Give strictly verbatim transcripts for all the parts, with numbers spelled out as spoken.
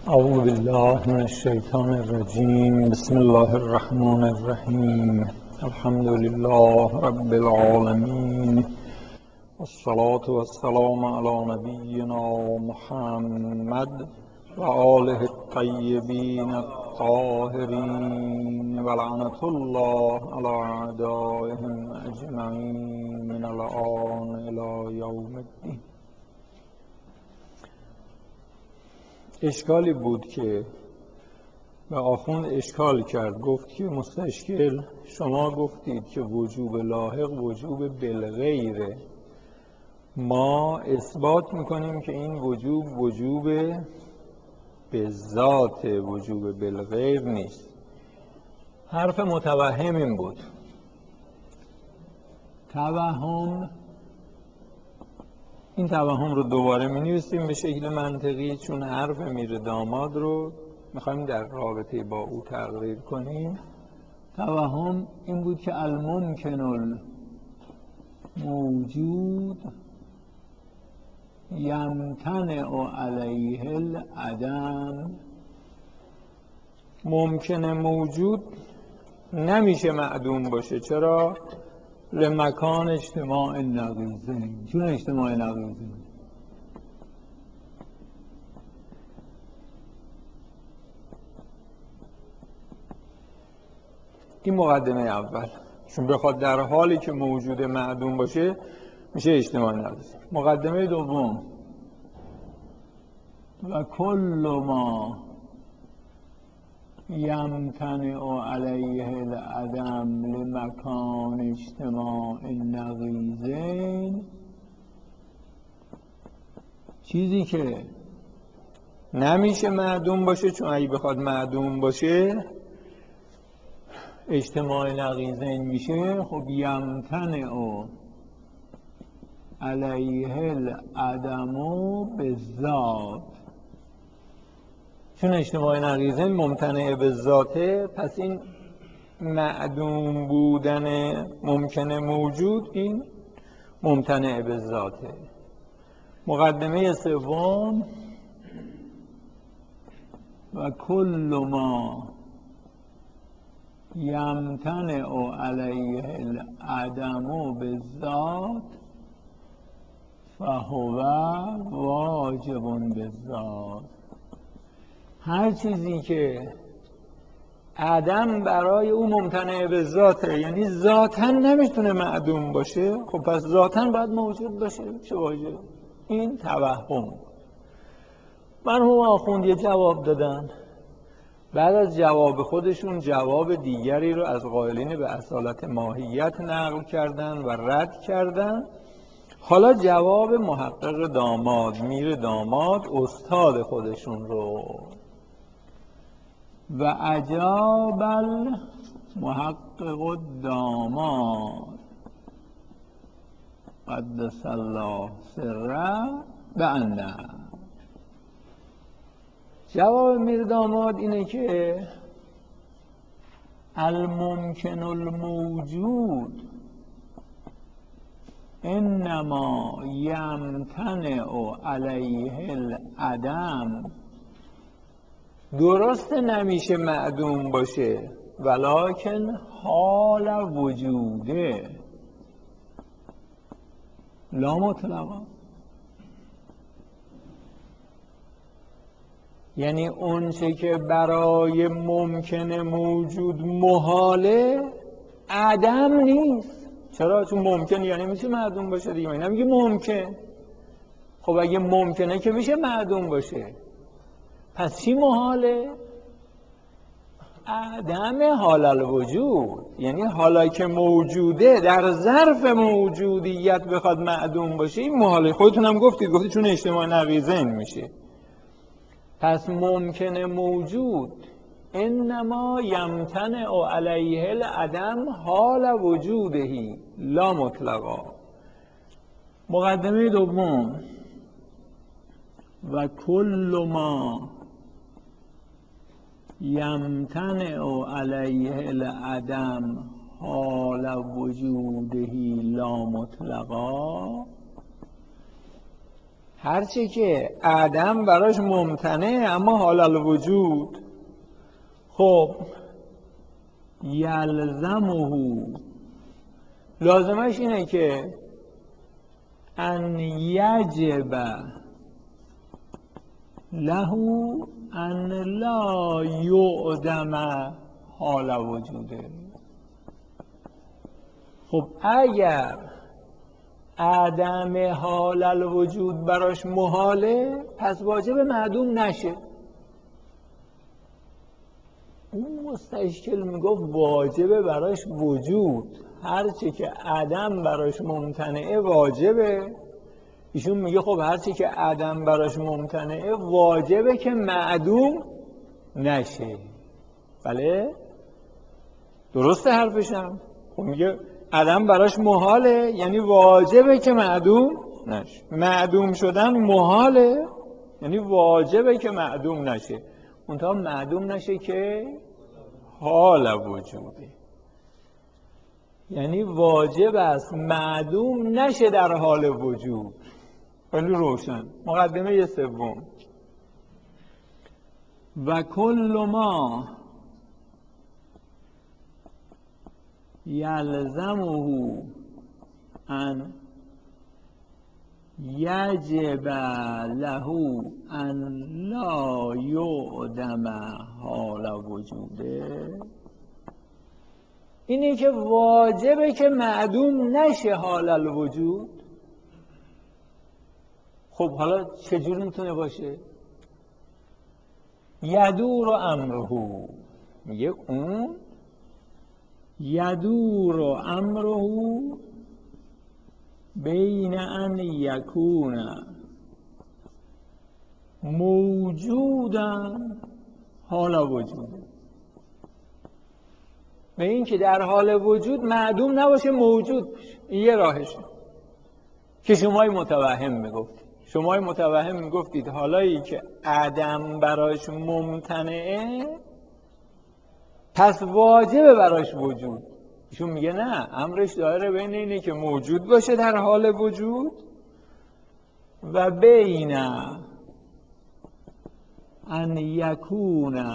اعوذ بالله من الشیطان الرجیم. بسم الله الرحمن الرحیم. الحمد لله رب العالمین، والصلاة والسلام علی نبینا محمد و آله الطیبین الطاهرین و لعنة الله علی اعدائهم اجمعین من الآن الی یوم الدین. اشکالی بود که به آخوند اشکال کرد، گفت که مستشکل شما گفتید که وجوب لاحق وجوب بالغیره، ما اثبات میکنیم که این وجوب وجوب به ذات، وجوب بالغیر نیست. حرف متوهم این بود. توهم، این توهم رو دوباره می نویسیم به شکل منطقی، چون حرف میر داماد رو میخوایم در رابطه با او تقریر کنیم. توهم این بود که الممکن الموجود یمتنع علیه العدم. ممکن موجود نمیشه معدوم باشه. چرا؟ لمکان اجتماع نقیضین. چون اجتماع نقیضین. این مقدمه اول، چون بخواد در حالی که موجود معدوم باشه میشه اجتماع نقیضین. مقدمه دوم، و کل ما یمتنع علیه العدم لمکان اجتماع نقیضین. چیزی که نمیشه معدوم باشه، چون اگه بخواد معدوم باشه اجتماع نقیضین میشه. خب یمتنع علیه العدم بالذات، چون اجتماع نقیضین ممتنع به ذاته، پس این معدوم بودن ممکن موجود این ممتنع به ذاته. مقدمه سوم، و کل ما یمتنع علیه العدم بالذات فهو واجب بالذات. هر چیزی که عدم برای او ممتنع به ذاته، یعنی ذاتاً نمیتونه معدوم باشه، خب پس ذاتاً باید موجود باشه. چه واجب؟ این توهم. مرحوم آخوند یه جواب دادن، بعد از جواب خودشون جواب دیگری رو از قائلین به اصالت ماهیت نقل کردن و رد کردن. حالا جواب محقق داماد، میر داماد، استاد خودشون رو. و اجاب المحقق الداماد قدس الله سره بأنه. جواب میر داماد اینه که الممکن الموجود انما یمتنع علیه العدم. درست نمیشه معدوم باشه، ولکن حال وجوده لا مطلقا. یعنی اون چه که برای ممکن موجود محاله عدم نیست. چرا؟ چون ممکن یعنی میشه معدوم باشه دیگه. من نمیگه ممکن. خب اگه ممکنه که میشه معدوم باشه، پس چی محاله؟ عدم حال الوجود. یعنی حالا که موجوده در ظرف موجودیت بخواد معدوم باشه، این محاله. خودتون هم گفتید، گفتید چون اجتماع نقیضین میشه. پس ممکن موجود انما یمتنع علیه العدم حال وجودهی لا مطلقا. مقدمه دوم، و کل ما یمتنع علیه العدم حال وجودهی لا مطلقا. هرچی که عدم براش ممتنع اما حال الوجود، خب یلزمه، لازمش اینه که ان یجب له ان لا یعدم حال وجوده. خب اگر عدم حال الوجود براش محاله، پس واجب معدوم نشه. اون مستشکل میگفت واجبه براش وجود، هرچی که عدم براش ممتنعه واجبه. ایشون میگه خب هرچی که عدم براش ممتنعه واجبه که معدوم نشه. بله درسته حرفشم. خب میگه عدم براش محاله، یعنی واجبه که معدوم نشه. معدوم شدن محاله، یعنی واجبه که معدوم نشه. منتها معدوم نشه که حال وجوده، یعنی واجب است معدوم نشه در حال وجود. خیلی روشن. مقدمه سوم، و کل ما یلزمه ان یجب له ان لا یعدم حال وجوده، اینه که واجبه که معدوم نشه حال الوجود. خب حالا چجور میتونه باشه؟ یدور امره، میگه اون یدور امره بین ان یکون موجودا حال وجود، به این که در حال وجود معدوم نباشه، موجود باشه. این یه راهشه که شمای متوهم میگفتید. شمای متوهم میگفتید حالایی که عدم براش ممتنعه پس واجبه براش وجود. ایشون میگه نه، امرش دایره بین اینه که موجود باشه در حال وجود و بین ان یکون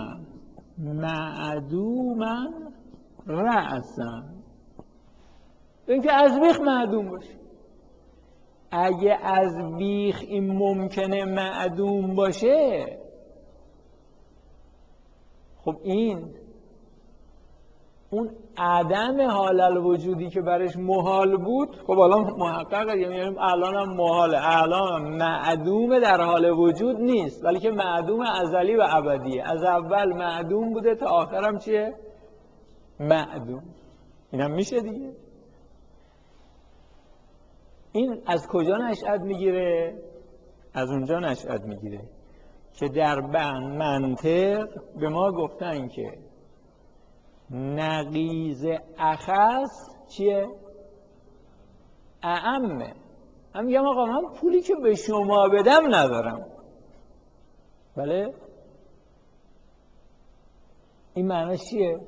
معدوما رأسا، این که از بیخ معدوم باشه. اگه از بیخ این ممکنه معدوم باشه، خب این اون عدم حال الوجودی که برش محال بود، خب الان محققه، یعنی الان هم محاله، الان معدوم در حال وجود نیست، ولی که معدوم ازلی و ابدیه. از اول معدوم بوده تا آخرم چیه؟ معدوم. اینم میشه دیگه. این از کجا نشأت میگیره؟ از اونجا نشأت میگیره که در منطق به ما گفتن که نقیض اخص چیه؟ اعمه. من میگم آقا من پولی که به شما بدم ندارم. بله؟ این معنیش چیه؟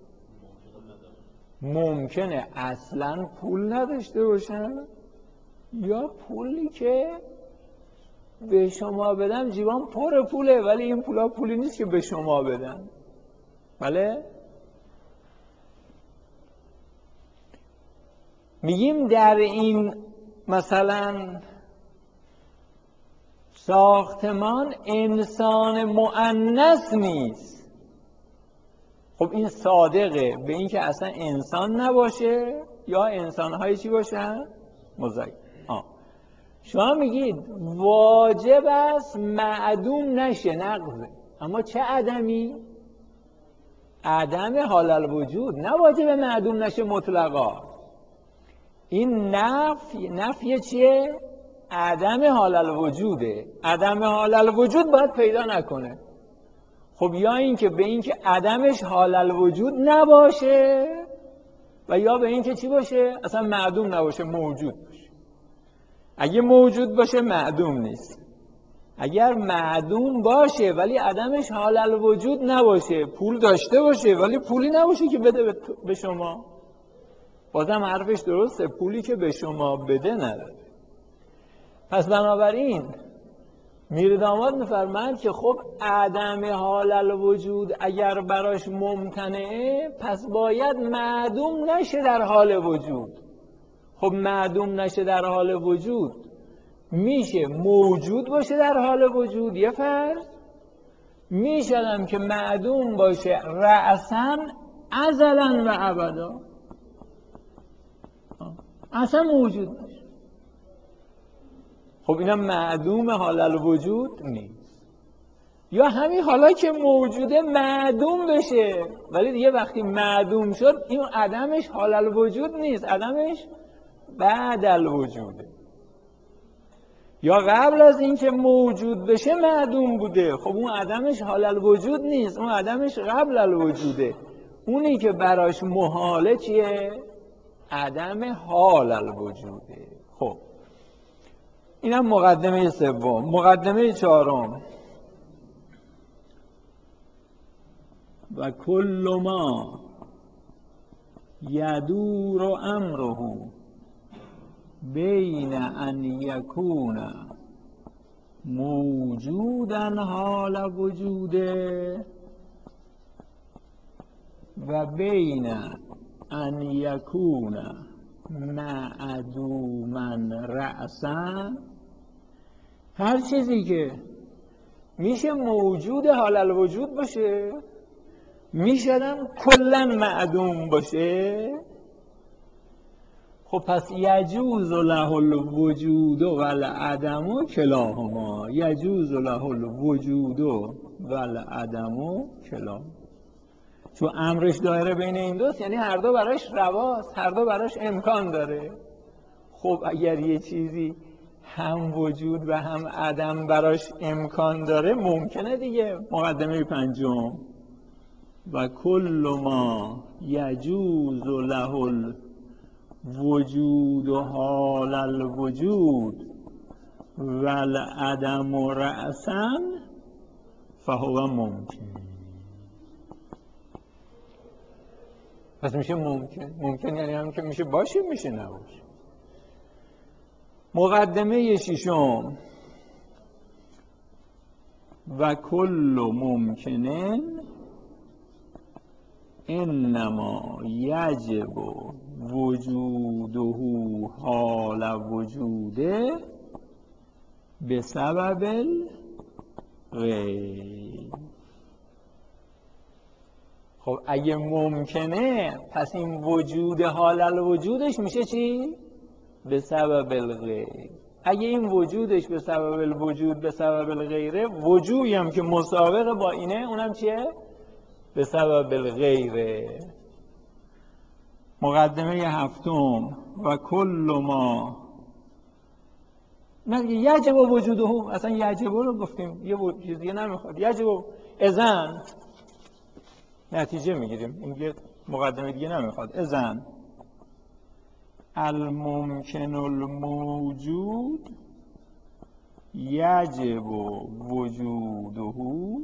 ممکنه اصلا پول نداشته باشم، یا پولی که به شما بدم جیبم پر پوله ولی این پولا پولی نیست که به شما بدم. بله؟ میگیم در این مثلا ساختمان انسان مؤنث نیست. خب این صادقه به این که اصلا انسان نباشه یا انسان‌های چی باشن؟ مذکر. آه. شما میگید واجب است معدوم نشه، نقضه. اما چه عدمی؟ عدم حال الوجود. نه واجب معدوم نشه مطلقا. این نفی نفی چیه؟ عدم حال الوجوده. عدم حال الوجود باید پیدا نکنه. خب یا این که به این که عدمش حال الوجود نباشه و یا به این که چی باشه؟ اصلا معدوم نباشه، موجود باشه. اگه موجود باشه معدوم نیست. اگر معدوم باشه ولی عدمش حال الوجود نباشه، پول داشته باشه ولی پولی نباشه که بده به شما، بازم حرفش درسته، پولی که به شما بده نداره. پس بنابراین میر داماد میفرمایند که خب عدم حال الوجود اگر براش ممتنعه پس باید معدوم نشه در حال وجود. خب معدوم نشه در حال وجود میشه موجود باشه در حال وجود یه فرض، میشدم که معدوم باشه رأساً ازلاً و ابدا، اصلا موجود باشه. خب اینم معدوم حال الوجود نیست. یا همین حالا که موجوده معدوم بشه، ولی دیگه وقتی معدوم شد این عدمش حال الوجود نیست، عدمش بعد الوجوده. یا قبل از اینکه موجود بشه معدوم بوده، خب اون عدمش حال الوجود نیست، اون عدمش قبل الوجوده. اونی که براش محاله چیه؟ عدم حال الوجوده. خب اینم مقدمه سوم. مقدمه چهارم، و کل ما یدور امره بین ان یکون موجودا حال وجوده و بین ان یکون معدوما رأسا. هر چیزی که میشه موجود حال الوجود باشه میشدم کلا معدوم باشه، خب پس یجوز له الوجود و العدم کلاهما. یجوز له الوجود و العدم کلاهما. چون امرش دایره بین این دوست، یعنی هر دو براش رواست، هر دو براش امکان داره. خب اگر یه چیزی هم وجود و هم عدم براش امکان داره ممکنه دیگه. مقدمه پنجم، و کل ما یجوز له الوجود حال الوجود و العدم رأسا فهو ممکن. پس میشه ممکن. ممکن یعنی هم که میشه باشه میشه نباشه. مقدمه ششم، و کل ممکنن انما یجب وجوده حال وجوده بسبب الغیر. خب اگه ممکنه پس این وجود حال الوجودش میشه چی؟ به سبب الغیر. اگه این وجودش به سبب الوجود به سبب الغیره، وجودی هم که مسابقه با اینه اونم چیه؟ به سبب الغیره. مقدمه هفتم، و کل ما نه یجب وجوده، اصلا یجب رو گفتیم یه چیزی نمیخواد. یجب اذن نتیجه میگیریم، این مقدمه دیگه نمیخواد. اذن الممکن الموجود یجب وجوده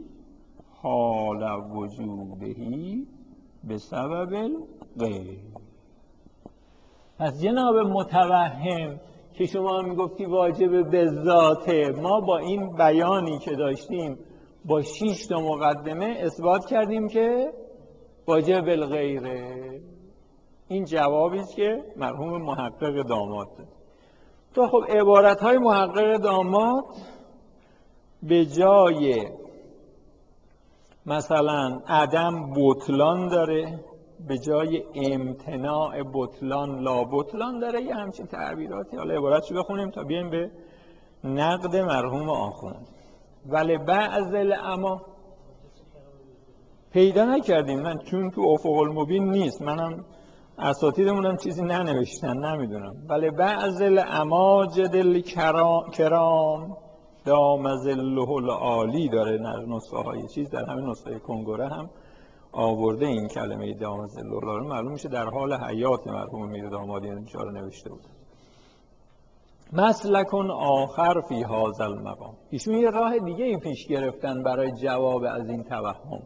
حال وجودهی به سبب الغیر. پس جناب متوهم که شما میگفتی واجب به ذاته، ما با این بیانی که داشتیم با شش تا مقدمه اثبات کردیم که واجب بالغیره. این جوابی است که مرحوم محقق داماد داد. تو خب عبارت‌های محقق داماد به جای مثلا عدم بطلان داره، به جای امتناع بطلان لا بطلان داره، یه همچین تعبیراتی. حالا عبارتشو بخونیم تا بیایم به نقد مرحوم آخوند. ولی بعض الاما پیدا نکردیم من، چون تو افق المبین نیست، منم اساتیدمونم چیزی ننوشتن نمیدونم. ولی بعض الاماجد الکرام دام ظله العالی داره نسخه های چیز، در همین نسخه کنگره هم آورده این کلمه دام ظله العالی. معلوم میشه در حال حیات مرحوم میر دامادی اینجا رو نوشته بود. مسلکون آخر فی هذا المقام، ایشون یه راه دیگه ای پیش گرفتن برای جواب از این توهم.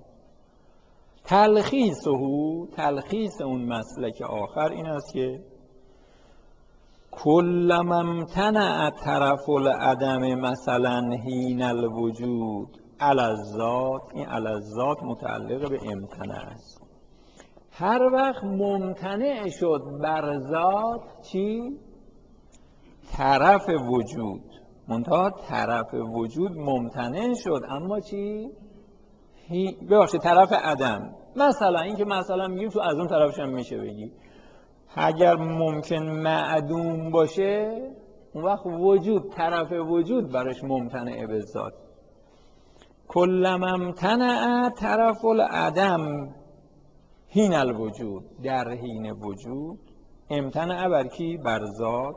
تلخیص او تلخیص اون مسلک آخر این است که کلما امتنع طرف العدم مثلا حین الوجود علی الذات، این علی الذات متعلق به امتنع است. هر وقت ممتنع شد بر ذات چی؟ طرف وجود. منتها طرف وجود ممتنع شد، اما چی؟ ببخشید طرف عدم. مثلا این که مثلا میگیم تو از اون طرفش هم میشه بگی اگر ممکن معدوم باشه اون وقت وجود، طرف وجود برش ممتنع به ذات. کلما امتنع طرف العدم حین الوجود، در حین وجود. امتنع بر کی؟ بر ذات.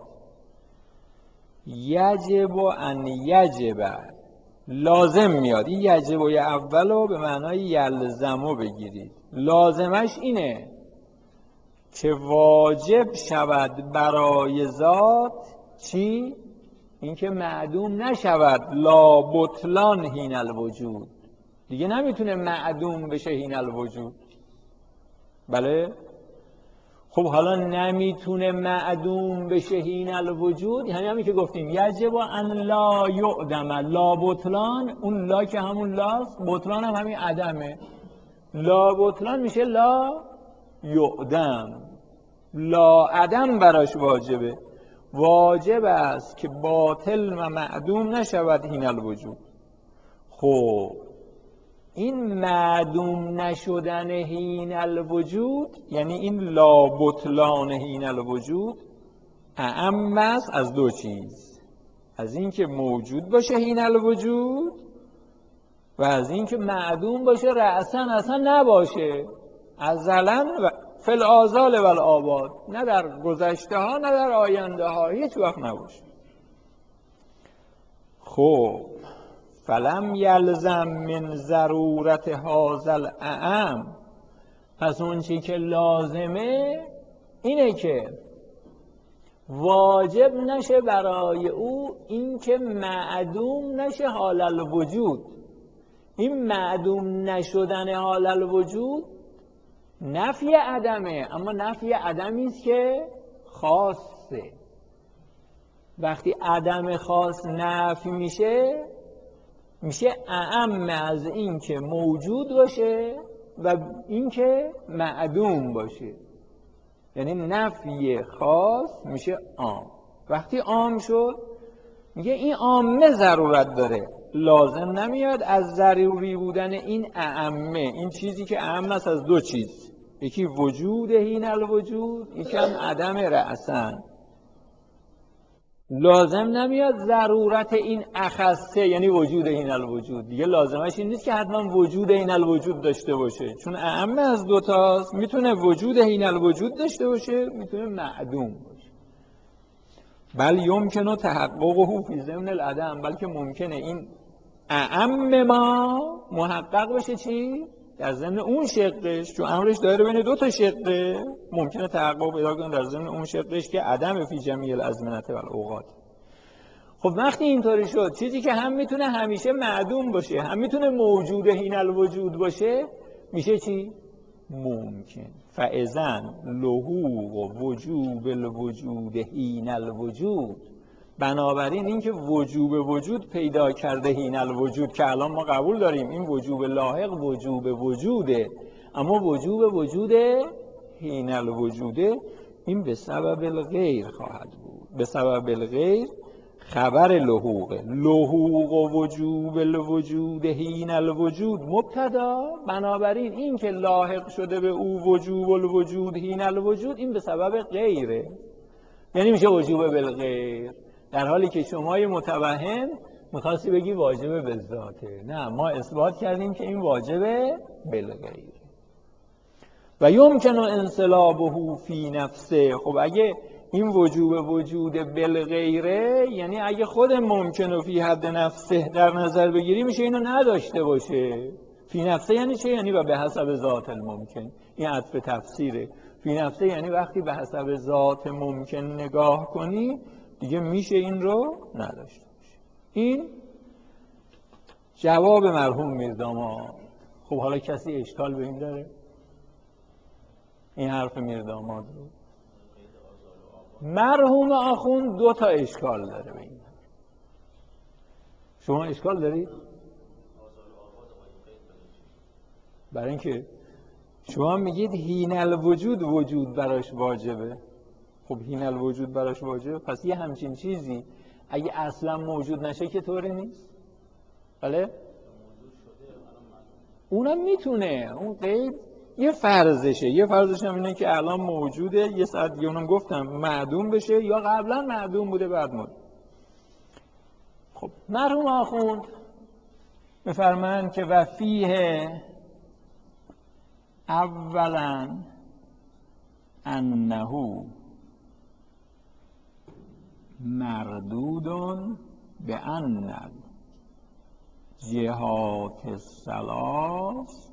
یجب ان یجب، لازم میاد. این یجب و اول رو به معنای یلزمو بگیرید. لازمش اینه که واجب شود برای ذات چی؟ اینکه معدوم نشود. لا بطلان حین الوجود، دیگه نمیتونه معدوم بشه حین الوجود. بله؟ خب حالا نمیتونه معدوم بشه حین الوجود، یعنی همین که گفتیم یجب ان لا یعدم. لا بطلان، اون لا که همون لاست، بطلان هم همین عدمه. لا بطلان میشه لا یعدم، لا عدم براش واجبه. واجب است که باطل و معدوم نشود حین الوجود. خب این معدوم نشدن حین الوجود، یعنی این لا بطلان حین الوجود، اعم است از دو چیز: از این که موجود باشه حین الوجود و از این که معدوم باشه رأساً اصلا نباشه، ازلاً و فی الآزال و الآباد، نه در گذشته ها نه در آینده ها، هیچ وقت نباشه. خب فلم یلزم من ضرورت هذا الاعم، پس اون چی که لازمه اینه که واجب نشه برای او این که معدوم نشه حال الوجود. این معدوم نشدن حال الوجود نفی عدمه، اما نفی عدمی است که خاصه. وقتی عدم خاص نفی میشه میشه اعم از این که موجود باشه و این که معدوم باشه. یعنی نفی خاص میشه عام. وقتی عام شد میگه این عامه ضرورت داره، لازم نمیاد از ضروری بودن این اعمه، این چیزی که اعم است از دو چیز، یکی وجود حین الوجود، یکی هم عدم رأساً. لازم نمیاد ضرورت این اخصه یعنی وجود حین الوجود، دیگه لازمش این نیست که حتما وجود حین الوجود داشته باشه، چون اعم از دوتاست. میتونه وجود حین الوجود داشته باشه، میتونه معدوم باشه. بل یمکنه تحققه فی ضمن العدم، بلکه ممکنه این اعم ما محقق بشه چی؟ در ضمن اون شقش، چون امرش داره بین دو تا شقه، ممکنه تحقق پیدا کنه در ضمن اون شقش که عدم فی جمیع الازمنه و الاوقات. خب وقتی اینطوری شد، چیزی که هم میتونه همیشه معدوم باشه هم میتونه موجود حین الوجود باشه، میشه چی؟ ممکن. فاذن لهو وجوب الوجود حین الوجود، بنابراین این که وجوب وجود پیدا کرده حین الوجود، که الان ما قبول داریم این وجوب لاحق وجوب وجوده، اما وجوب وجود حین الوجوده، این به سبب الغیر خواهد بود. به سبب الغیر خبر لحوق. لحوق وجوب الوجود حین الوجود مبتدا، بنابراین این که لاحق شده به او وجوب الوجود حین الوجود، این به سبب غیره، یعنی میشه وجوب بالغیر. در حالی که شمای متوهم میخواستی بگی واجب به ذاته، نه، ما اثبات کردیم که این واجب بالغیر. و یمکن انصلابه فی نفسه. خب اگه این وجوب وجود بالغیره، یعنی اگه خود ممکن و فی حد نفسه در نظر بگیری، میشه اینو نداشته باشه. فی نفسه یعنی چه؟ یعنی و به حسب ذات الممکن. این عطف تفسیره. فی نفسه یعنی وقتی به حسب ذات ممکن نگاه کنی دیگه میشه این رو نداشته باشه. این جواب مرحوم میرداماد. خب حالا کسی اشکال به این داره؟ این حرف میرداماد رو مرحوم آخوند دو تا اشکال داره به این. شما اشکال دارید؟ برای اینکه شما میگید حین الوجود وجود براش واجبه. خب حین الوجود براش واجبه، پس یه همچین چیزی اگه اصلا موجود نشه که طوری نیست. بله؟ اونم میتونه، اون قید یه فرضشه. یه فرضش هم اینه که الان موجوده، یه ساعت دیگه اونم گفتم معدوم بشه، یا قبلا معدوم بوده بعد مرد. خب مرحوم آخوند بفرمایند که و فیه اولا انه مردود به ان جهات الثلاث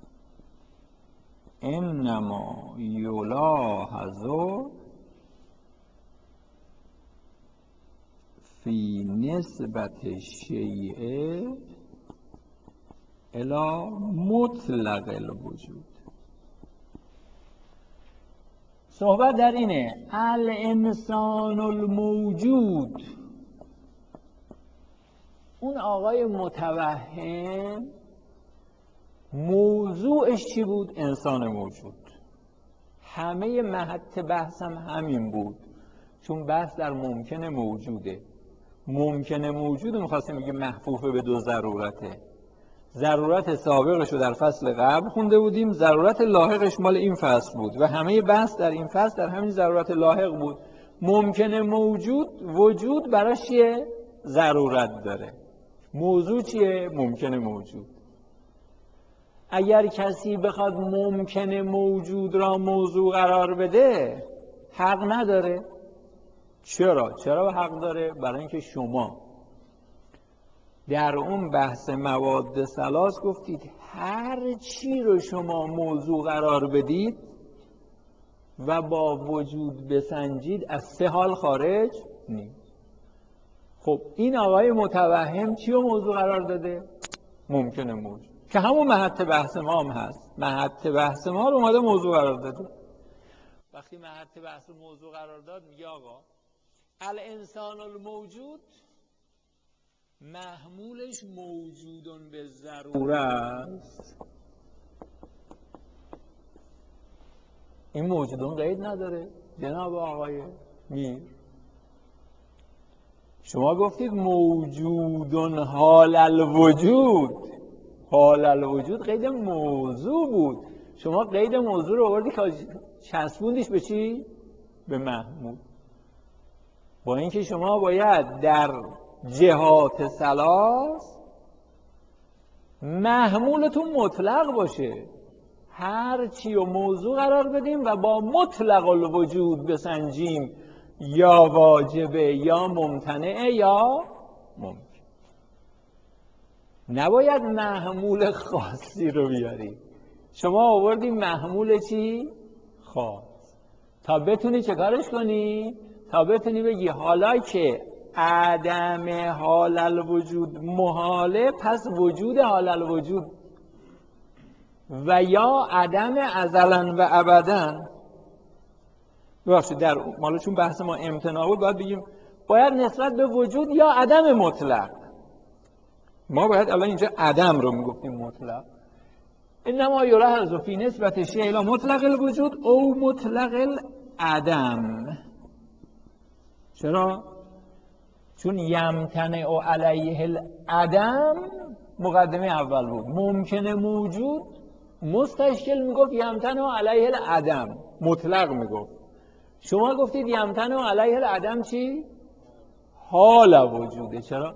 انما یلاحظ فی نسبت الشیء الی مطلق الوجود. صحبت در اینه الانسان الموجود. اون آقای متوهم موضوعش چی بود؟ انسان موجود. همه محط بحثم همین بود، چون بحث در ممکن موجوده. ممکن موجود میخواستیم بگیم محفوفه به دو ضرورته. ضرورت سابقش رو در فصل قبل خونده بودیم، ضرورت لاحقش مال این فصل بود و همه بحث در این فصل در همین ضرورت لاحق بود. ممکن موجود وجود براش چیه؟ ضرورت داره. موضوع چیه؟ ممکن موجود. اگر کسی بخواد ممکن موجود را موضوع قرار بده حق نداره. چرا؟ چرا حق داره؟ برای اینکه شما در اون بحث مواد ثلاث گفتید هر چی رو شما موضوع قرار بدید و با وجود بسنجید از سه حال خارج نیست. خب این آقای متوهم چی رو موضوع قرار داده؟ ممکنه موجود، که همون محط بحث ما هم هست. محط بحث ما رو اومده موضوع قرار داده. وقتی محط بحث رو موضوع قرار داد میگه آقا الانسان الموجود محمولش موجودون به ضروره است. این موجودون قید نداره جناب آقای میر. شما گفتید موجودون حال الوجود. حال الوجود قید موضوع بود. شما قید موضوع رو آوردی که چسبوندیش به چی؟ به محمول. با اینکه شما باید در جهات ثلاث محمولتون مطلق باشه. هر چی رو موضوع قرار بدیم و با مطلق الوجود بسنجیم، یا واجبه یا ممتنعه یا ممکن. نباید محمول خاصی رو بیاری. شما آوردی محمول چی؟ خاص. تا بتونی چه کارش کنی؟ تا بتونی بگی حالا که عدم حال الوجود محاله، پس وجود حال الوجود و یا عدم ازلا و ابدا. ببخشید در مالا چون بحث ما امتناع بود باید بگیم باید نسبت به وجود یا عدم مطلق. ما باید الان اینجا عدم رو میگفتیم مطلق. انما یلاحظ فی نسبت الشیء الی مطلق الوجود او مطلق العدم. چرا؟ چون یمتنع علیه العدم مقدمه اول بود. ممکن موجود مستشکل میگفت یمتنع علیه العدم، مطلق میگفت. شما گفتید یمتنع علیه العدم چی؟ حال وجوده. چرا؟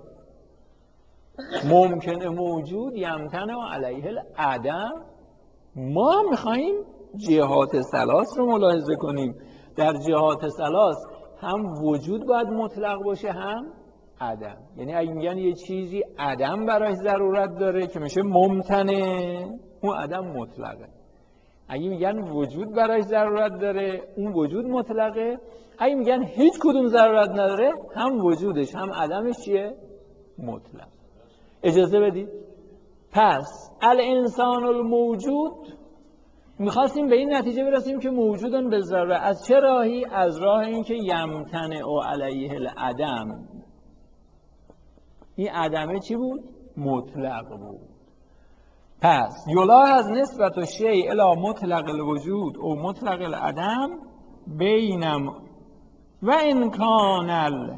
ممکن موجود یمتنع علیه العدم. ما هم میخواییم جهات ثلاث رو ملاحظه کنیم. در جهات ثلاث هم وجود باید مطلق باشه هم عدم. یعنی اگه میگن یه چیزی عدم براش ضرورت داره که میشه ممتنع، اون عدم مطلقه. اگه میگن وجود براش ضرورت داره اون وجود مطلقه. اگه میگن هیچ کدوم ضرورت نداره هم وجودش هم عدمش چیه؟ مطلق. اجازه بدید. پس الانسان الموجود میخواستیم به این نتیجه برسیم که موجودن به ذره. از چه راهی؟ از راه این که یمتنع و علیه العدم. این عدمه چی بود؟ مطلق بود. پس یلاحظ نسبت الشیء الی مطلق الوجود او مطلق العدم بینم و ان کان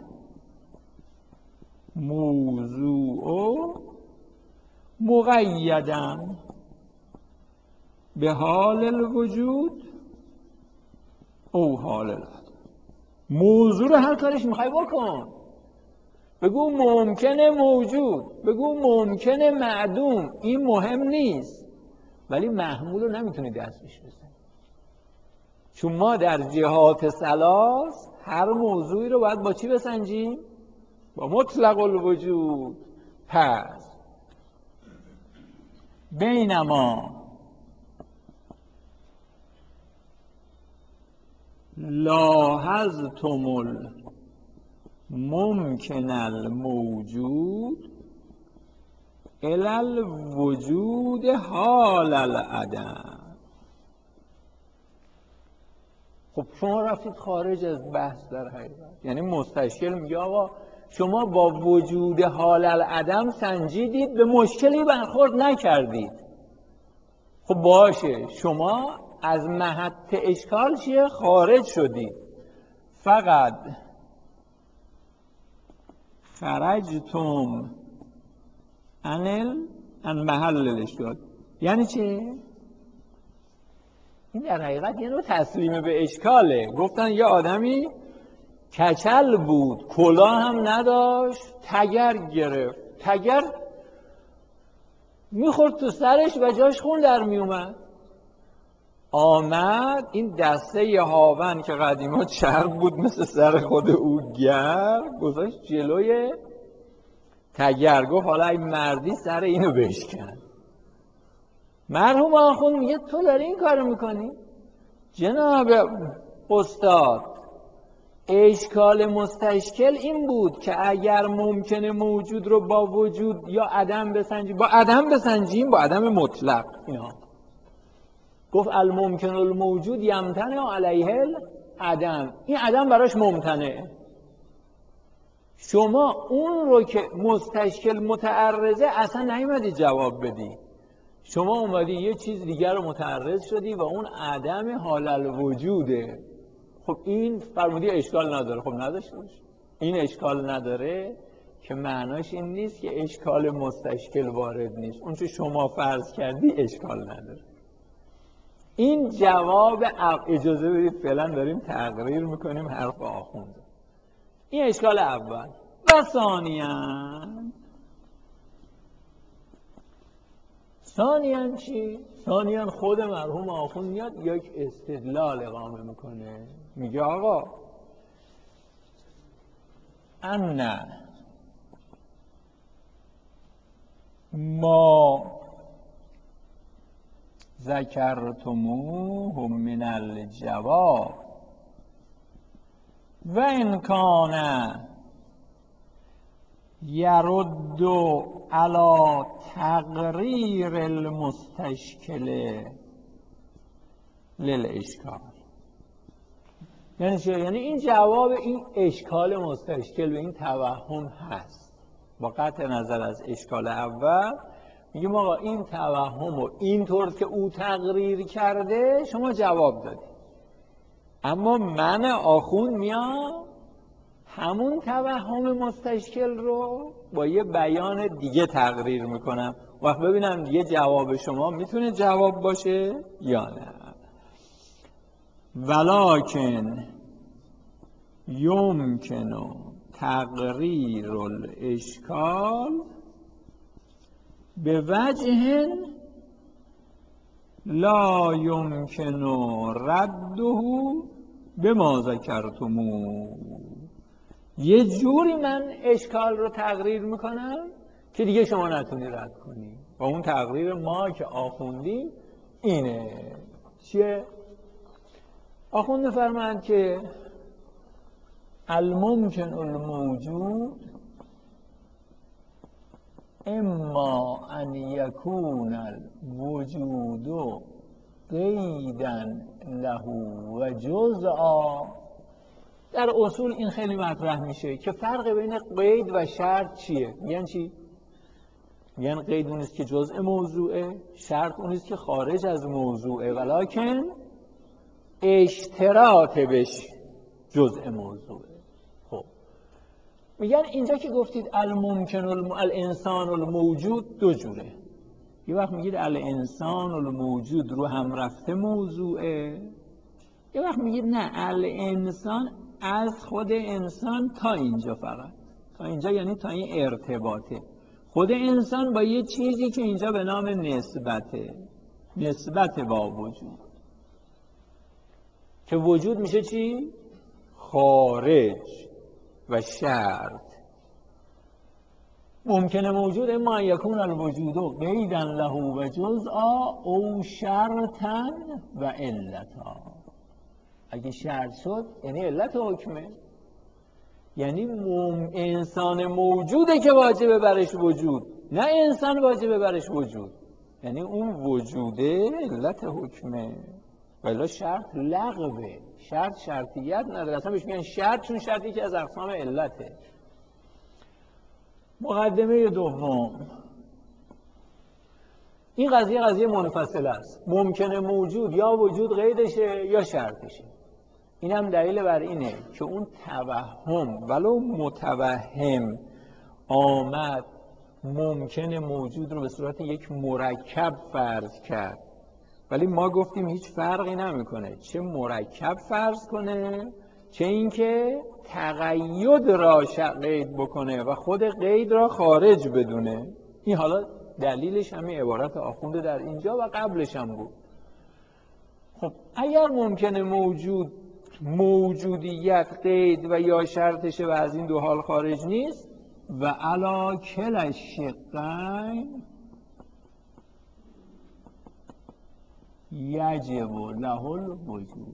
الموضوع مقیدا به حال الوجود او حال العدم. موضوع رو هر کارش میخوای بکن، بگو ممکنه موجود، بگو ممکنه معدوم، این مهم نیست، ولی محمول رو نمیتونی دستش بزنی، چون ما در جهات ثلاث هر موضوعی رو باید با چی بسنجیم؟ با مطلق الوجود. پس بینما لاحظتم الممکن الموجود الی الوجود حال العدم. خب شما رفتید خارج از بحث در حقیقت. یعنی مستشکل میگه آقا شما با وجود حال العدم سنجیدید، به مشکلی برخورد نکردید. خب باشه، شما از محط اشکال چیه؟ خارج شدید. فقط خرجتم عن عن محل الاشکال. یعنی چی؟ این در حقیقت یه نوع تسلیم به اشکاله. گفتن یه آدمی کچل بود، کلاه هم نداشت، تگر گرفت، تگر میخورد تو سرش و جاش خون در میومد. آمد این دسته ی هاون که قدیما چرب بود مثل سر خود او گرد، گذاشت جلوی تگر، گفت حالا این مردی سر اینو بشکن. مرحوم آخوند میگه تو داری این کارو میکنی؟ جناب استاد، اشکال مستشکل این بود که اگر ممکنه موجود رو با وجود یا عدم بسنجیم، با عدم بسنجیم، با عدم مطلق. اینا گفت الممکن الموجود یمتنع علیه العدم، این عدم براش ممتنعه. شما اون رو که مستشکل متعرضه اصلا نیومدی جواب بدی، شما اومدی یه چیز دیگر رو متعرض شدی و اون عدم حال الوجوده. خب این فرمودی اشکال نداره. خب نداشته باشه. این اشکال نداره که معناش این نیست که اشکال مستشکل وارد نیست. اون چه شما فرض کردی اشکال نداره. این جواب. اجازه بدید فعلا داریم تقریر میکنیم حرف آخوند. این اشکال اول. و ثانیاً ثانیاً چی؟ ثانیاً خود مرحوم آخوند میاد یک استدلال اقامه میکنه، میگه آقا ان ما ذکرتموه من الجواب و ان کان یرد علی تقریر المستشکل للاشکال. یعنی چه؟ یعنی این جواب این اشکال مستشکل به این توهم هست. با قطع نظر از اشکال اول میگیم آقا این توهم رو اینطور که او تقریر کرده شما جواب دادی، اما من آخوند میام همون توهم مستشکل رو با یه بیان دیگه تقریر میکنم. وقت ببینم دیگه جواب شما میتونه جواب باشه یا نه. ولکن یمکن تقریر الاشکال به وجه لا یمکن رده به ما ذکرتموه. یه جوری من اشکال رو تقریر میکنم که دیگه شما نتونی رد کنی. و اون تقریر ما که آخوندیم اینه. چیه؟ آخوند می‌فرمایند که الممکن الموجود اما ان یکون الوجود قیدا له و جزءا. در اصول این خیلی مطرح میشه که فرق بین قید و شرط چیه. میگن چی؟ میگن قید اونیست که جزء موضوعه، شرط اونیست که خارج از موضوعه، ولکن اشتراط بش جزء موضوعه. خب میگن اینجا که گفتید الممکن الم... الانسان الموجود دو جوره. یه وقت میگید الانسان الموجود رو هم رفته موضوعه، یه وقت میگید نه الانسان از خود انسان تا اینجا، فقط تا اینجا یعنی تا این ارتباطه خود انسان با یه چیزی که اینجا به نام نسبته، نسبت با وجود، که وجود میشه چی؟ خارج و شرط. ممکنه موجود اما یکون الوجود قیدا له و جزءا او شرطا و علتا. اگه شرط شد یعنی علت حکمه، یعنی مم... انسان موجوده که واجبه برش وجود، نه انسان واجبه برش وجود، یعنی اون وجوده علت حکمه. ولی شرط لغوه، شرط شرطیت نداره، اصلا بهش میگن شرط چون شرطی که از اقسام علته. مقدمه دوم، این قضیه قضیه منفصله است. ممکنه موجود یا وجود قیدشه یا شرطشه. این هم دلیل بر اینه که اون توهم ولو متوهم آمد ممکنه موجود رو به صورت یک مرکب فرض کرد، ولی ما گفتیم هیچ فرقی نمیکنه چه مرکب فرض کنه چه اینکه تقید را قید بکنه و خود قید را خارج بدونه. این حالا دلیلش همین عبارت آخونده در اینجا و قبلش هم بود. خب اگر ممکنه موجود موجودیت قید و یا شرطشه و از این دو حال خارج نیست، و علی کل الشقین یجب له الوجود.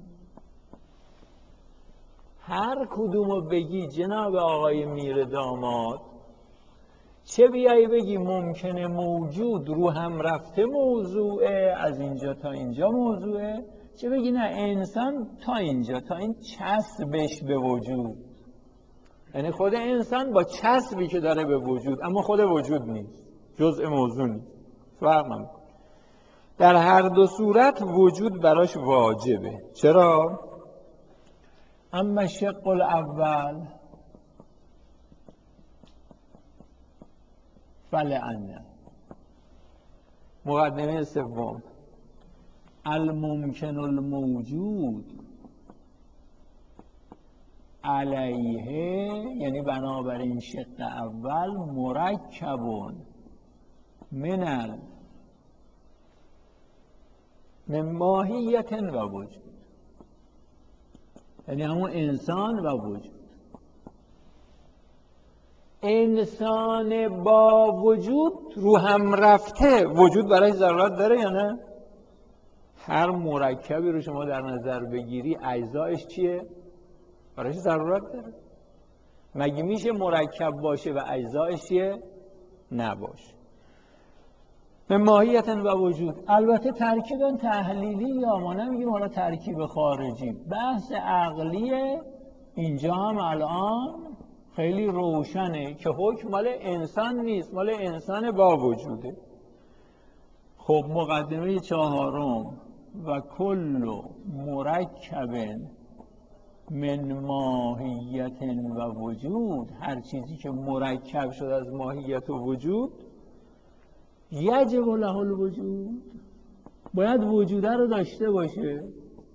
هر کدومو بگی جناب آقای میر داماد، چه بیایی بگی ممکنه موجود رو هم رفته موضوعه، از اینجا تا اینجا موضوعه، چه بگی نه انسان تا اینجا تا این چسبش به وجود، یعنی خود انسان با چسبی که داره به وجود اما خود وجود نیست، جزء موضوع نیست، فرق نمیکنه. در هر دو صورت وجود براش واجبه. چرا؟ اما شق الاول فلعنه. مقدمه سوم، الممکن الموجود علیه، یعنی بنابراین شق اول مرکبون من من ماهیت و وجود، یعنی همون انسان و وجود. انسان با وجود رو هم رفته وجود برای ضرورت داره یا نه؟ هر مرکبی رو شما در نظر بگیری اجزایش چیه؟ برایش ضرورت داره. مگه میشه مرکب باشه و اجزایش چیه؟ نباشه. به ماهیت و وجود. البته ترکیب تحلیلی یا ما نمیگیم حالا ترکیب خارجی، بحث عقلیه. اینجا هم الان خیلی روشنه که حکم مال انسان نیست، مال انسان با وجوده. خب مقدمه چهارم، و کل مرکب من ماهیت و وجود، هر چیزی که مرکب شد از ماهیت و وجود، یجب له الوجود، باید وجوده رو داشته باشه.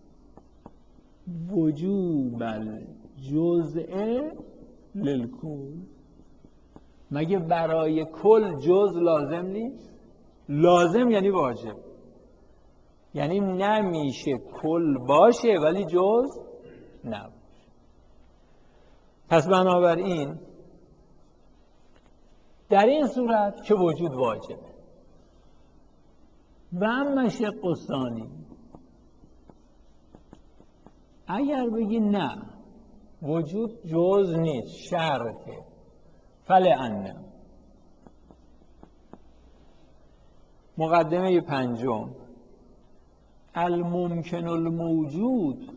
وجوب الجزء للکل. مگه برای کل جز لازم نیست؟ لازم یعنی واجب، یعنی نمیشه کل باشه ولی جز نباشه. پس بنابراین در این صورت که وجود واجبه. و اما شق الثانی، اگر بگی نه وجود جز نیست شرطه، فلعنه. مقدمه پنجم، الممکن الموجود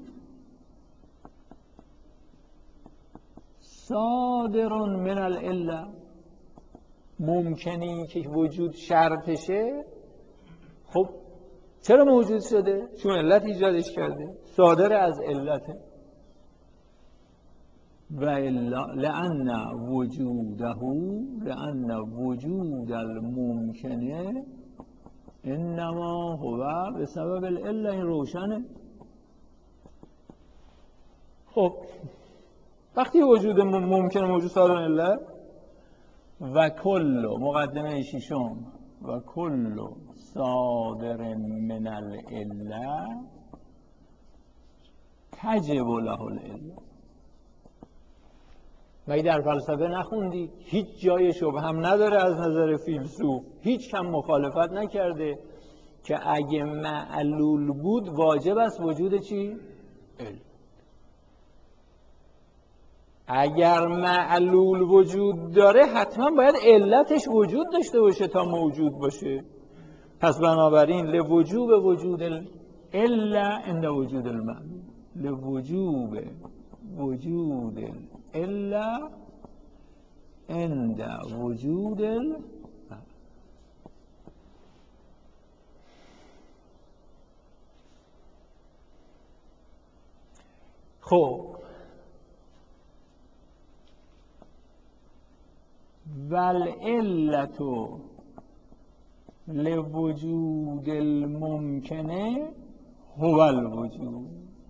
صادر من العله، ممکنی که وجود شرطشه، خب چرا موجود شده؟ چون علت ایجادش کرده، صادر از علته. و الا لان وجوده لان وجود الممکنه انما هو بسبب العله. این روشنه. خب وقتی وجود ممکنه موجود صادر من علت و کل مقدمه ششم و کل صادر من العله تجب له العله. و در فلسفه نخوندید، هیچ جای شبه هم نداره از نظر فیلسوف، هیچ کم مخالفت نکرده که اگه معلول بود واجب است وجود چی؟ علت. اگر معلول وجود داره حتما باید علتش وجود داشته باشه تا موجود باشه. پس بنابراین لوجوب وجود الا عند وجود المعلول، لوجوب وجود الا عند وجود ال خب والعلت لوجود الممکنه هو الوجود.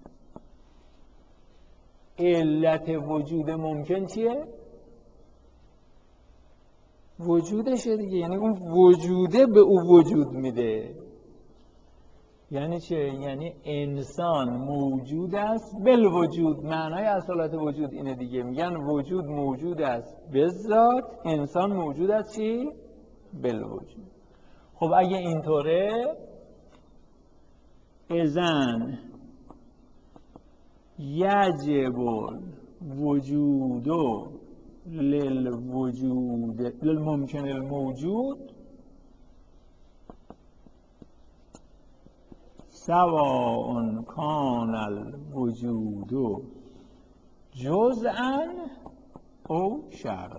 علت وجود ممکن چیه؟ وجودشه دیگه، یعنی اون وجوده به او وجود میده. یعنی چه؟ یعنی انسان موجود است بالوجود. معنای اصالت وجود اینه دیگه، میگن وجود موجود است به ذات، انسان موجود است چی؟ بالوجود. خب اگه اینطوره اذن یجب وجود للوجود للممکن الموجود سواء کان الوجود جزءا او شرط.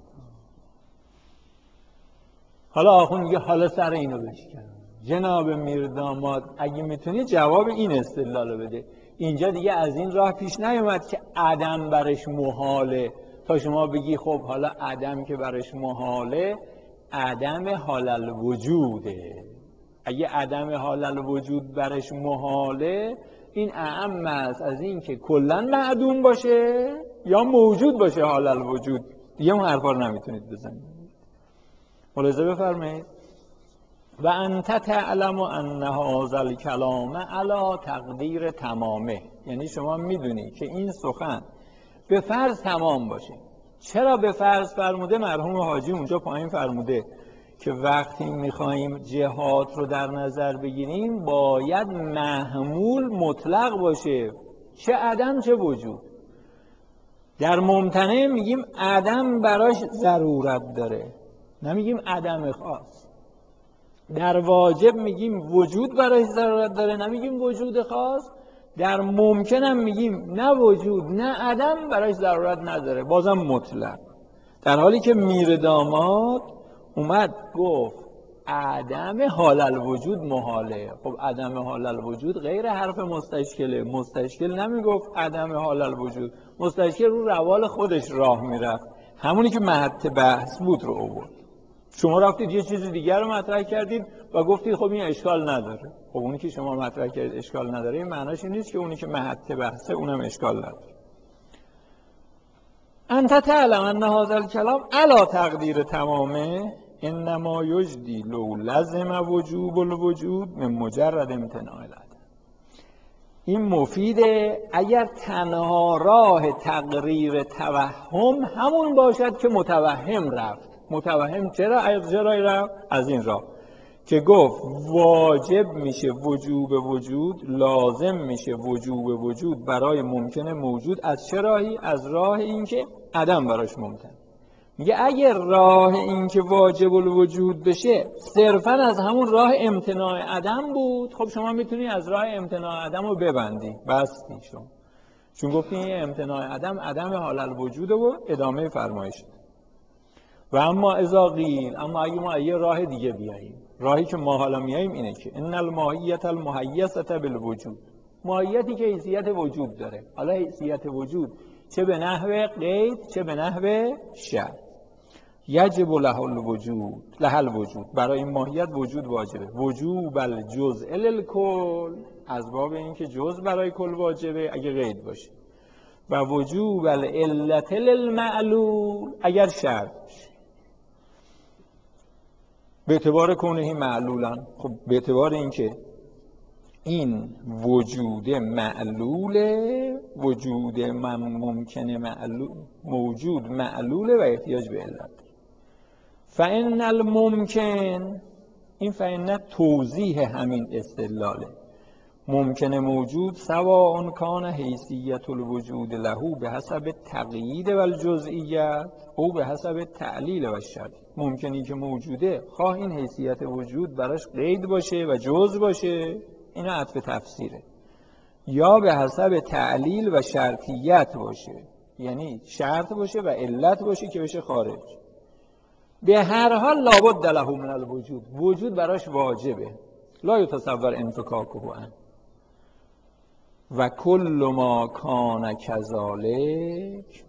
حالا آخون میگه حالا سر اینو بشکن. جناب میرداماد اگه میتونی جواب این استدلالو بده. اینجا دیگه از این راه پیش نیومد که عدم برش محاله تا شما بگی خب حالا عدم که برش محاله عدم حال الوجوده. اگه عدم حال الوجود برش محاله این اعم است از این که کلا معدوم باشه یا موجود باشه حال الوجود. دیگه اون حرفا رو نمیتونید بزنید. ملاحظه بفرمایید. و انت تعلم ان هذا الکلام علی تقدیر تمامه، یعنی شما میدونی که این سخن به فرض تمام باشه. چرا به فرض فرموده؟ مرحوم حاجی اونجا پایین فرموده که وقتی میخوایم جهات رو در نظر بگیریم باید محمول مطلق باشه، چه عدم چه وجود. در ممتنع میگیم عدم براش ضرورت داره، نمیگیم عدم خاص. در واجب میگیم وجود براش ضرورت داره، نمیگیم وجود خاص. در ممکن هم میگیم نه وجود نه عدم براش ضرورت نداره، بازم مطلق. در حالی که میرداماد اومد گفت عدم حال الوجود محاله. خب عدم حال الوجود غیر حرف مستشکله. مستشکل نمیگفت عدم حال الوجود، مستشکل رو روال خودش راه میرفت، همونی که محط بحث بود رو آورد. شما رفتید یه چیز دیگر رو مطرح کردید و گفتید خب این اشکال نداره. خب اونی که شما مطرح کردید اشکال نداره این معناش این نیست که اونی که محط بحثه اونم اشکال نداره. انت تعلم ان هذا الکلام علی تقدیر تمامه انما یجدی لو لزم وجوب الوجود من مجرد امتناع العدم. این مفیده اگر تنها راه تقریر توهم همون باشد که متوهم رفت. متوهم چرا از جرای رفت؟ از این راه که گفت واجب میشه وجوب وجود، لازم میشه وجوب وجود برای ممکن موجود. از چه راهی؟ از راه این که عدم براش ممکن. میگه اگر راه این که واجب الوجود بشه صرفا از همون راه امتناع عدم بود، خب شما میتونی از راه امتناع عدم رو ببندی، بستی شما، چون گفتین این امتناع عدم عدم حال الوجود و ادامه فرمایش. و اما اذا قیل، اما اگه ما یه راه دیگه بیاییم، راهی که ما حالا میاییم اینه که ان الماهیت المحیصه بالوجود، ماهیتی که حیثیت وجود داره، حالا حیثیت وجود چه به نحو قید چه به نحو شرط، یجب له الوجود له الوجود، برای این ماهیت وجود واجبه، وجوب الجزء للکل، از باب اینکه جزء برای کل واجبه اگه قید باشه، و وجوب العلت للمعلول اگر شرط باشه، به اعتبار کونه معلولن. خب به اعتبار اینکه این وجود معلوله، وجود من ممکنه معلول، موجود معلوله و احتیاج به علت. فإن الممکن، این فإن توضیح همین استدلاله، ممکن موجود سواء کان حیثیت الوجود له به حسب تقیید و الجزئیت او به حسب تعلیل و شرط. ممکنی که موجوده خواه این حیثیت وجود براش قید باشه و جزء باشه، این عطف تفسیره، یا به حسب تعلیل و شرطیت باشه، یعنی شرط باشه و علت باشه که بشه خارج. به هر حال لابد له من الوجود، وجود براش واجبه، لا یتصور انفکاکه عنه. و کل ما کان کذالک،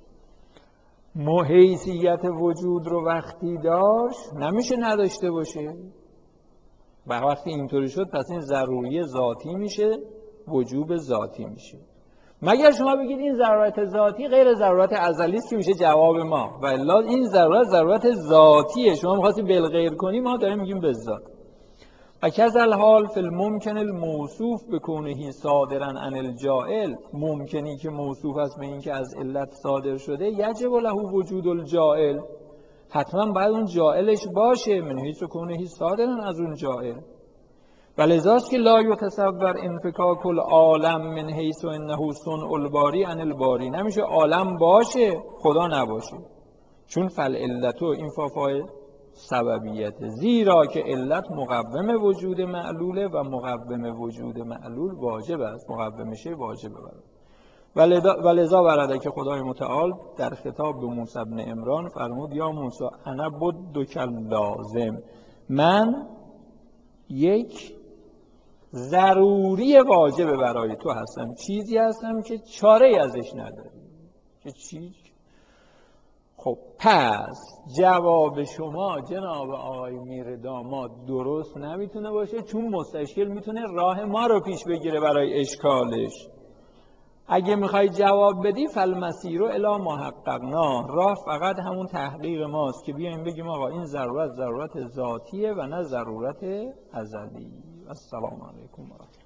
حیثیت وجود رو وقتی داشت نمیشه نداشته باشه، و وقتی اینطوری شد پس این ضروری ذاتی میشه، وجوب ذاتی میشه. مگر شما بگید این ضرورت ذاتی غیر ضرورت ازلی است که میشه جواب ما، و الا این ضرورت ضرورت ذاتیه، شما می‌خواستی بالغیر کنی، ما داریم میگیم بالذات. و کذل حال فی الممکن الموصوف بکونه صادرا عن الجائل، ممکنی که موصوف است به این که از علت صادر شده، یجب له وجود الجائل، حتما باید اون جائلش باشه، من حیث کونه صادرا از اون جائل. ولذاست که لا یتصور انفکاک العالم من حیث انه صنع الباری عن الباری، نمیشه عالم باشه خدا نباشه، چون فالعلتو این فافای سببیت، زیرا که علت مقوم وجود معلوله و مقوم وجود معلول واجب است، مقومشه واجبه. ولذا ورده که خدای متعال در خطاب به موسی بن عمران فرمود یا موسی انا بدک لازم، من یک ضروری واجب برای تو هستم، چیزی هستم که چاره ازش نداری. که چیز؟ خب پس جواب شما جناب آقای میر داماد درست نمیتونه باشه، چون مستشکل میتونه راه ما رو پیش بگیره برای اشکالش. اگه میخوای جواب بدی فالمسیر الی ما حققنا، راه فقط همون تحقیق ماست که بیایم بگیم آقا این ضرورت ضرورت ذاتیه و نه ضرورت ازلی. السلام علیکم و رحمت الله.